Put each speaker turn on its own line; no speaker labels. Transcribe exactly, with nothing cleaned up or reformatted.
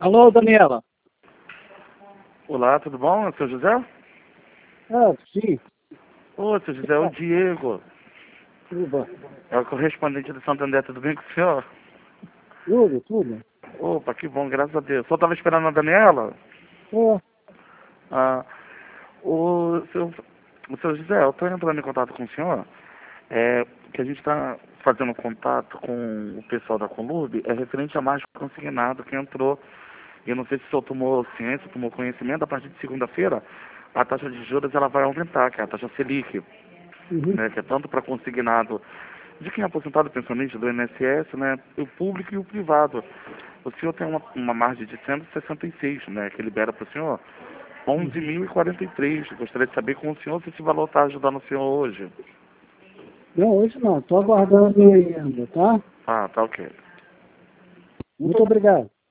Alô, Daniela?
Olá, tudo bom? É o seu José?
Ah, sim.
Ô, seu José, é o Diego.
Tudo,
É o correspondente do Santander, tudo bem com o senhor?
tudo, tudo.
Opa, que bom, graças a Deus. Só estava esperando a Daniela?
É,
Ah, o seu, o seu José, eu estou entrando em contato com o senhor, é, que a gente está fazendo contato com o pessoal da Conlube, é referente a mais consignado que entrou. Eu não sei se o senhor tomou ciência, tomou conhecimento, a partir de segunda-feira, a taxa de juros ela vai aumentar, que é a taxa Selic,
uhum.
né, que é tanto para consignado de quem é aposentado pensionista do I N S S, né, o público e o privado. O senhor tem uma, uma margem de cento e sessenta e seis, né, que libera para o senhor onze mil e quarenta e três. Gostaria de saber com o senhor se esse valor está ajudando o senhor hoje.
Não, hoje não. Estou aguardando ainda, tá?
Ah, tá ok.
Muito obrigado.